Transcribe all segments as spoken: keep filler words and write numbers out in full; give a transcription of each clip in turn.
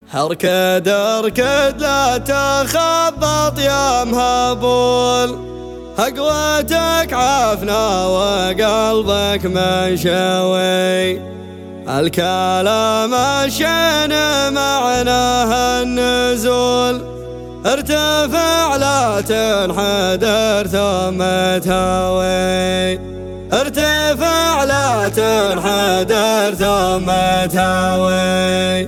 اركد اركد لا تخبط يا مهبول، قوتك عافنا وقلبك منشوي. الكلام الشين معناه النزول، ارتفع لا تنحدر ثم تهوي. ارتفع لا تنحدر ثم تهوي.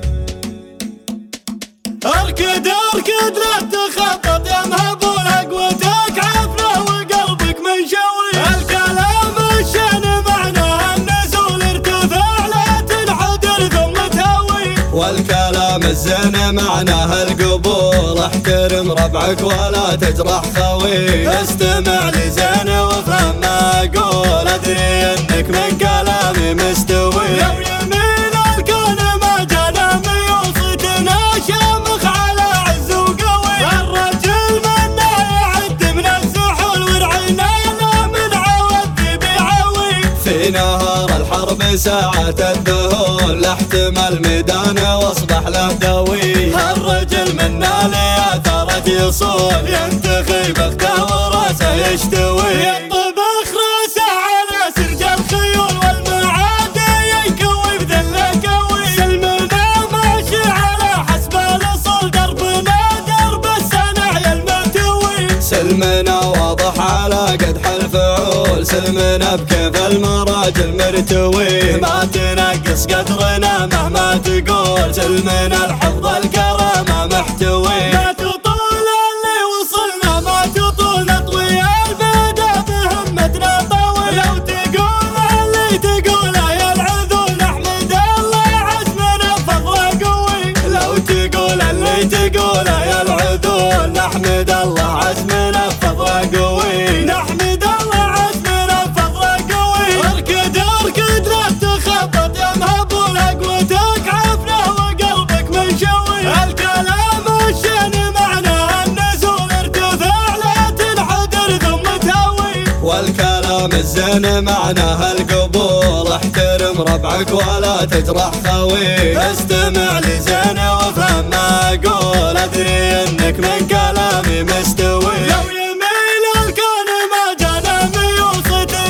اركد اركد لا تخبط يا مهبول، قوتك عافنا وقلبك منشوي. الكلام الشين معناه النزول، ارتفع لا تنحدر ثم تهوي. والكلام الزين معناه القبول، احترم ربعك ولا تجرح خوي. استمع لزين وافهم ما اقول، ادري انك من كلامي مستوي. لو يمين الكون ما جانا ميوص تناشمخ على عز وقوي. الرجل منا يعد من السحول، ورعينا من عود بيعوي. في نهار الحرب ساعة الذهول، احتم الميدان واصبح له دوي. الرجل منا لأثارة يصول، ينتخي بخته وراسه يشتوي. يطبخ راسه على سرج الخيول، والمعادي يكوي بذله قوي. سلمنا ماشي على حسب الاصول، دربنا درب الصنع يا الملتوي. سلمنا واضح على قدح الفعول، سلمنا بكيف المراجل مرتوي. ما تنقص قدرنا مهما تقول، سلمنا الحفظ الكرامة محتوي. ما تطول اللي وصلنا، ما تطول نطوي البدا بهمتنا طوي. لو تقول اللي تقوله يا العذول، نحمد الله عزمنا بفضله قوي. لو تقول اللي تقوله يا العذول، نحمد الله عزمنا بفضله قوي. نحمد الله عزمنا بفضله قوي. اركد اركد لا تخبط يا مهبول، قوتك عافنا وقلبك منشوي. الكلام الشين معناه النزول، ارتفع لا تنحدر ثم تهوي. والكلام الزين معناه القبول، احترم ربعك ولا تجرح خوي. استمع لزين وافهم ما اقول، ادري انك من كلامي مستوي. لو يميل الكون ما جانا ميوص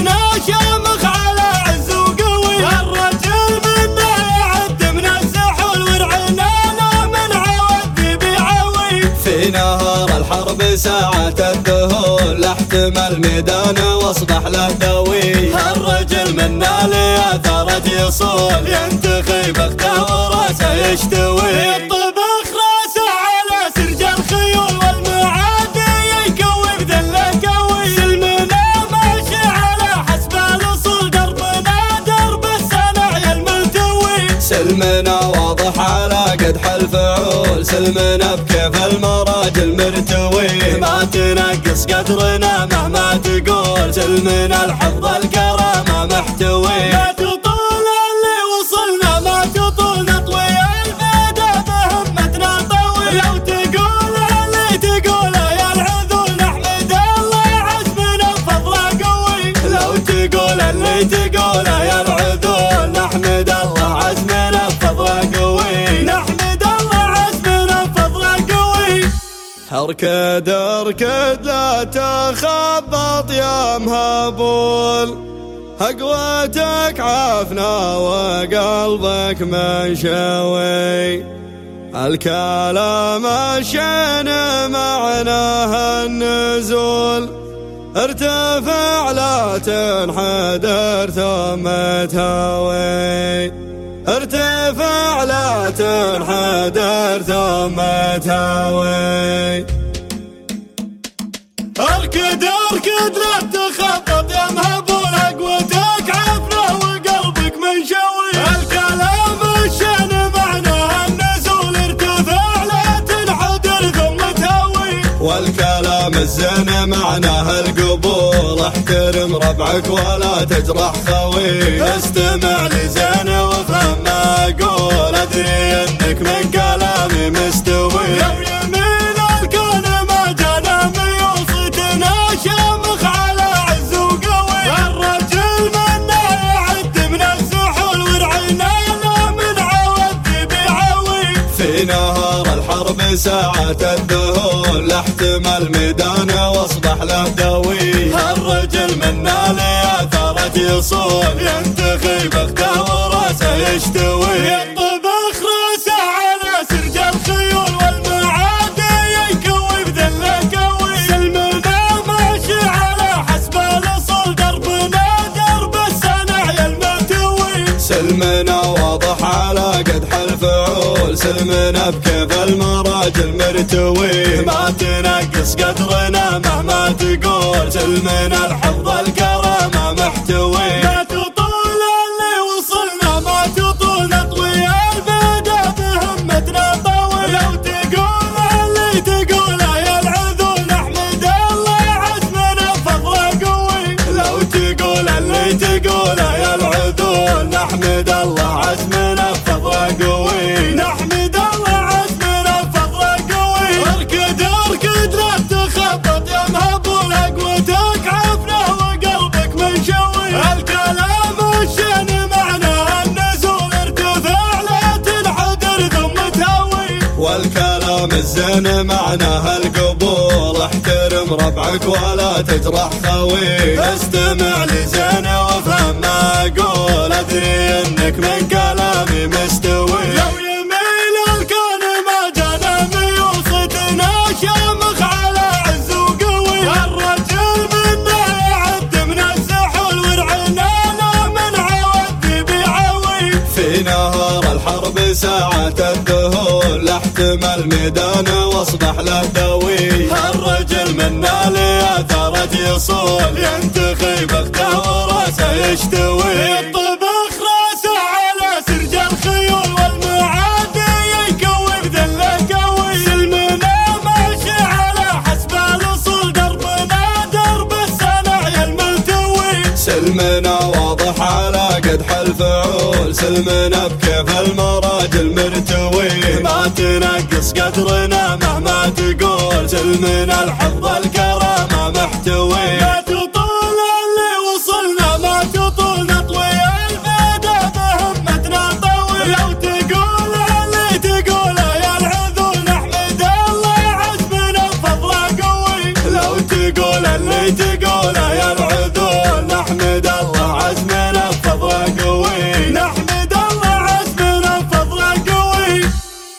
تناشمخ على عز وقوي. الرجل منا يعد من السحول، ورعينا من عود بيعوي. في نهار الحرب ساعة الذهول، احتم الميدان واصبح له دوي. الرجل منا لأثارة يصول، ينتخي بخته وراسه يشتوي. يطبخ راسه على سرج الخيول، والمعادي يكوي بذله قوي. سلمنا ماشي على حسب الاصول، دربنا درب الصنع يا الملتوي. سلمنا واضح على قدح الفعول، سلمنا بكيف المراجل مرتوي. ما تنقص قدرنا مهما تقول، سلمنا الحفظ الكرامة محتوي. ما تطول اللي وصلنا، ما تطول نطوي البدا بهمتنا طوي. لو تقول اللي تقوله يا العذول، نحمد الله عزمنا بفضله قوي. لو تقول اللي تقوله يا العذول، نحمد الله عزمنا بفضله قوي. نحمد الله عزمنا بفضله قوي. اركد اركد لا تخبط يا مهبول، قوتك عافنا وقلبك منشوي. الكلام الشين معناه النزول، ارتفع لا تنحدر ثم تهوي. ارتفع لا تنحدر ثم تهوي. اركد اركد لا تخبط يا مهبول، قوتك عافنا وقلبك منشوي. الكلام الشين معناه النزول، ارتفع لا تنحدر ثم تهوي. والكلام الزين معناه القبول، احترم ربعك ولا تجرح خوي. استمع لزين وافهم ما اقول، ادري انك من كلامي مستوي. لو يمين الكون ما جانا ميوص تناشمخ على عز وقوي. الرجل منا يعد من السحول، ورعينا من عود بيعوي. في في نهار الحرب ساعة الدهون لا احتمل ميدانه واصبح له دوي. هالرجل منا لآثارة يصون ينتخي بخته وراسه يشتوي. يطبخ راسه على سرج الخيول والمعادي يكوي بذله كوي. سلمنا ماشي على حسب الاصول دربنا درب الصنع الملتوي. سلمنا واضح على قدح الفعول سلمنا بكيف المراجل مرتوي. ما تنقص قدرنا مهما تقول سلمنا الحفظ الكرامة محتوي. ما تطول اللي وصلنا ما تطول نطوي البدا بهمتنا طوي. لو تقول اللي تقوله يا العذول نحمد الله عزمنا فضله قوي. لو تقول اللي تقوله يا العذول نحمد الله عزمنا فضله قوي. نحمد الله عزمنا فضله قوي. اركد اركد لا تخبط يا مهبول قوتك عفنه وقلبك منشوي. الكلام الشين معناه النزول ارتفاع لا تنحدر ثم تهوي. والكلام الزين معناه القبول احترم ربعك ولا تجرح خوي. استمع لزين وافهم ما اقول ادري انك من كلامي مستوي. لو يميل الكون ما جانا ميوصتنا شامخ على عز وقوي. الرجل منا يعد من السحول ورعنا لا من عود بيعوي. في نهار الحرب ساعة الدهون لا احتمل ميدانه واصبح له دوي. الرجل منا لآثارة يصول ينتخي بخته وراسه يشتوي. يطبخ راسه على سرج الخيول والمعادي يكوي بذله كوي. سلمنا ماشي على حسب الاصول دربنا درب الصنع الملتوي. سلمنا واضح على قدح الفعول سلمنا بكيف المراجل مرتوي. ما تنقص قدرنا مهما تقول سلمنا الحفظ الكرامة محتوي. ما تطول اللي وصلنا ما تطول نطوي البدا بهمتنا طوي. لو تقول اللي تقوله يا العذول نحمد الله عزمنا فضله قوي. لو تقول اللي